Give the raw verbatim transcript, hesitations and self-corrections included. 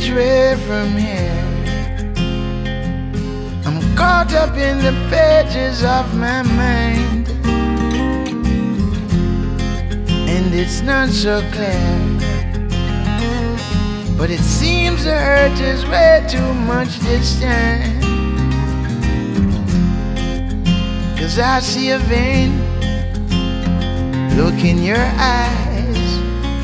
which way from here. I'm caught up in the pages of my mind, and it's not so clear. But it seems the hurt is way too much this time, 'cause I see a vain look in your eye.